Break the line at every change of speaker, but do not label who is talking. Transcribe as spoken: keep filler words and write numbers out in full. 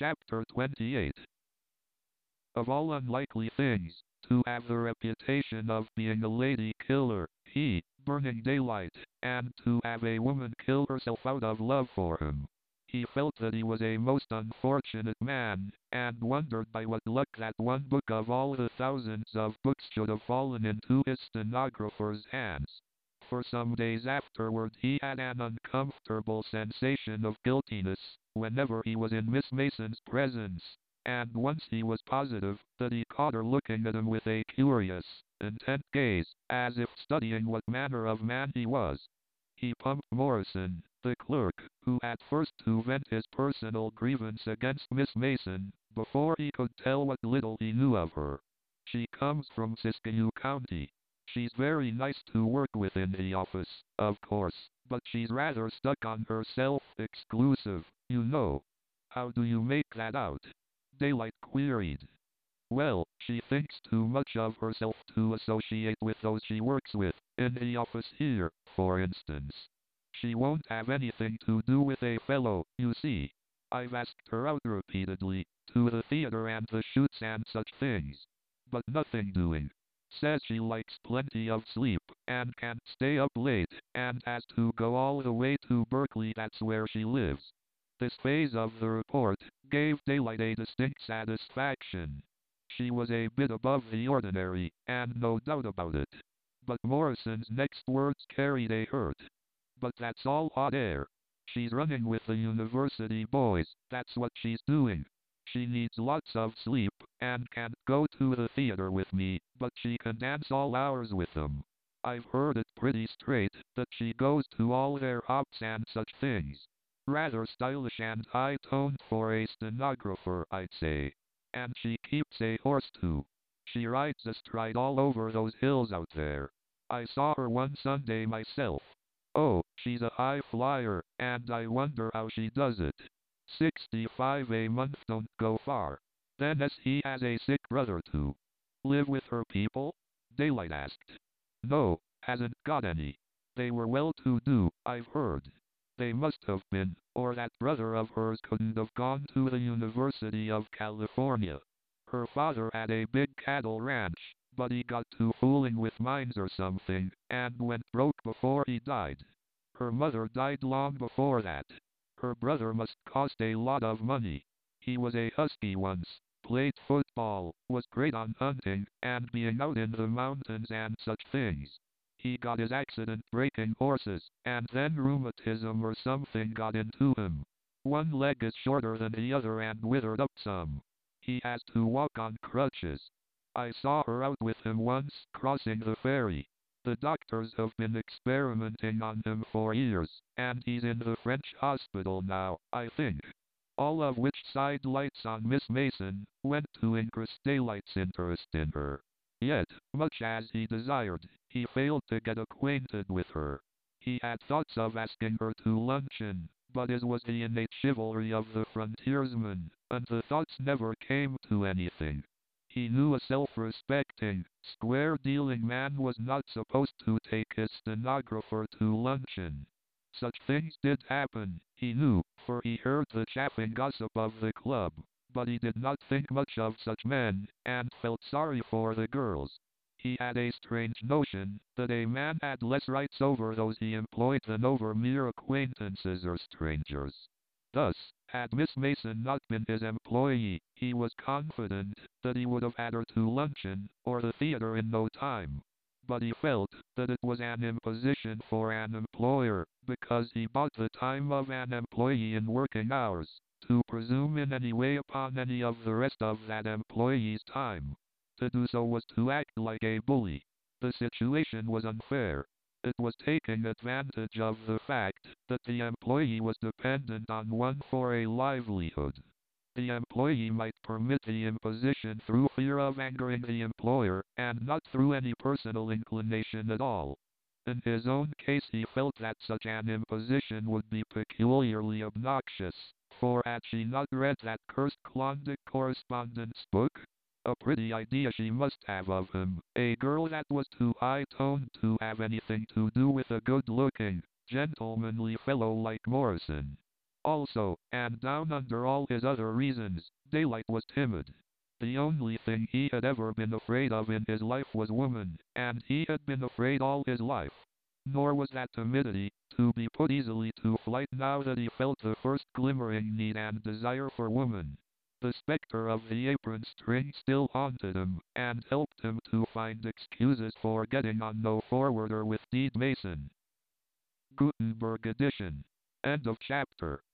Chapter twenty-eight. Of all unlikely things, to have the reputation of being a lady killer, he, Burning Daylight, and to have a woman kill herself out of love for him. He felt that he was a most unfortunate man, and wondered by what luck that one book of all the thousands of books should have fallen into his stenographer's hands. For some days afterward he had an uncomfortable sensation of guiltiness whenever he was in Miss Mason's presence, and once he was positive that he caught her looking at him with a curious, intent gaze, as if studying what manner of man he was. He pumped Morrison, the clerk, who had first to vent his personal grievance against Miss Mason, before he could tell what little he knew of her. She comes from Siskiyou County. She's very nice to work with in the office, of course, but she's rather stuck on herself, exclusive, you know. How do you make that out? Daylight queried. Well, she thinks too much of herself to associate with those she works with, in the office here, for instance. She won't have anything to do with a fellow, you see. I've asked her out repeatedly, to the theater and the shoots and such things. But nothing doing. Says she likes plenty of sleep, and can't stay up late, and has to go all the way to Berkeley, that's where she lives. This phase of the report gave Daylight a distinct satisfaction. She was a bit above the ordinary, and no doubt about it. But Morrison's next words carried a hurt. But that's all hot air. She's running with the university boys, that's what she's doing. She needs lots of sleep, and can't go to the theater with me, but she can dance all hours with them. I've heard it pretty straight, that she goes to all their hops and such things. Rather stylish and high-toned for a stenographer, I'd say. And she keeps a horse too. She rides astride all over those hills out there. I saw her one Sunday myself. Oh, she's a high flyer, and I wonder how she does it. Sixty-five a month don't go far. Then as he has a sick brother too. Live with her people? Daylight asked. No, hasn't got any. They were well-to-do, I've heard. They must have been, or that brother of hers couldn't have gone to the University of California. Her father had a big cattle ranch, but he got to fooling with mines or something, and went broke before he died. Her mother died long before that. Her brother must cost a lot of money. He was a husky once, played football, was great on hunting, and being out in the mountains and such things. He got his accident breaking horses, and then rheumatism or something got into him. One leg is shorter than the other and withered up some. He has to walk on crutches. I saw her out with him once, crossing the ferry. The doctors have been experimenting on him for years, and he's in the French hospital now, I think. All of which side lights on Miss Mason went to increase Daylight's interest in her. Yet, much as he desired, he failed to get acquainted with her. He had thoughts of asking her to luncheon, but as was the innate chivalry of the frontiersman, and the thoughts never came to anything. He knew a self-respecting, square-dealing man was not supposed to take his stenographer to luncheon. Such things did happen, he knew, for he heard the chaffing gossip of the club, but he did not think much of such men, and felt sorry for the girls. He had a strange notion that a man had less rights over those he employed than over mere acquaintances or strangers. Thus, had Miss Mason not been his employee, he was confident that he would have had her to luncheon, or the theater in no time. But he felt that it was an imposition for an employer, because he bought the time of an employee in working hours, to presume in any way upon any of the rest of that employee's time. To do so was to act like a bully. The situation was unfair. It was taking advantage of the fact that the employee was dependent on one for a livelihood. The employee might permit the imposition through fear of angering the employer, and not through any personal inclination at all. In his own case he felt that such an imposition would be peculiarly obnoxious, for had she not read that cursed Klondike correspondence book? A pretty idea she must have of him, a girl that was too high-toned to have anything to do with a good-looking, gentlemanly fellow like Morrison. Also, and down under all his other reasons, Daylight was timid. The only thing he had ever been afraid of in his life was woman, and he had been afraid all his life. Nor was that timidity to be put easily to flight now that he felt the first glimmering need and desire for woman. The specter of the apron string still haunted him, and helped him to find excuses for getting on no forwarder with Deed Mason. Gutenberg edition. End of chapter.